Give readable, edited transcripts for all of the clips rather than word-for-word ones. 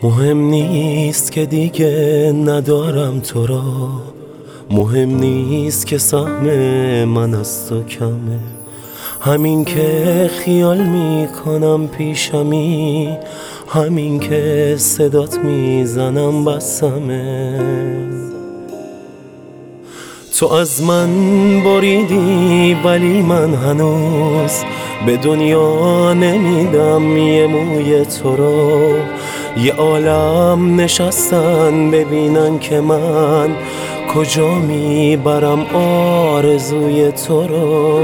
مهم نیست که دیگه ندارم تو را، مهم نیست که سهم من از تو کمه. همین که خیال میکنم پیشمی، همین که صدات میزنم بسمه. تو از من بریدی ولی من هنوز به دنیا نمیدم یه موی تو رو. یه عالم نشستن ببینن که من کجا میبرم آرزوی تو رو.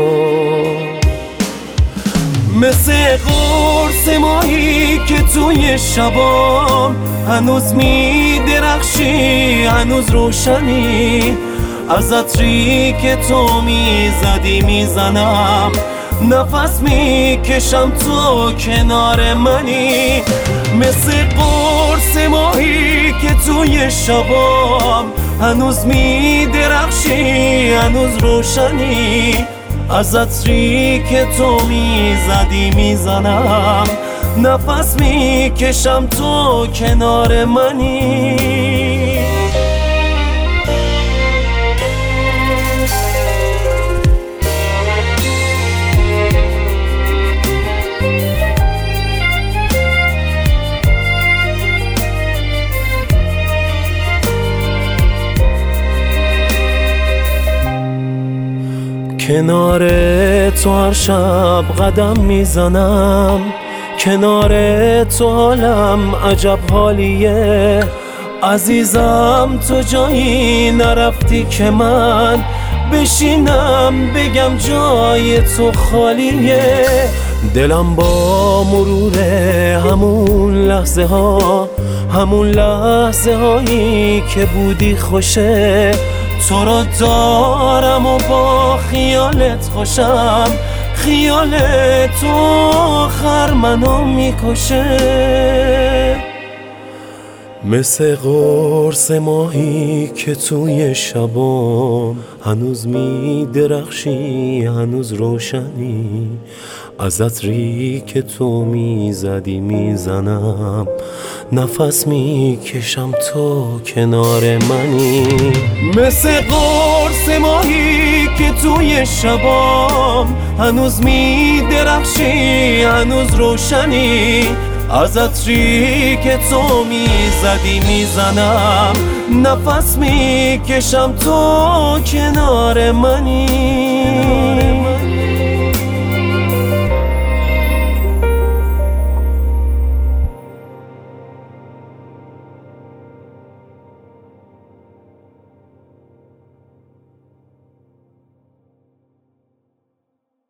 مثل قرص ماهی که توی شبام هنوز میدرخشی، هنوز روشنی. از عطری که تو میزدی میزنم، نفس میکشم تو کنار منی. مثل قرص ماهی که توی شبام هنوز میدرخشی، هنوز روشنی. از عطری که تو میزدی میزنم، نفس میکشم تو کنار منی. کنار تو هر شب قدم میزنم، کنار تو حالم عجب حالیه. عزیزم تو جایی نرفتی که من بشینم بگم جای تو خالیه. دلم با مرور همون لحظه ها، همون لحظه هایی که بودی خوشه. تو را دارم و با خیالت خوشم، خیال تو آخر منو میکشه. مثل قرص ماهی که توی شبام هنوز میدرخشی، هنوز روشنی. از عطری که تو میزدی میزنم، نفس میکشم تو کنار منی. مثل قرص ماهی که توی شبام هنوز میدرخشی، هنوز روشنی. از عطری که تو میزدی میزنم، نفس میکشم تو کنار منی.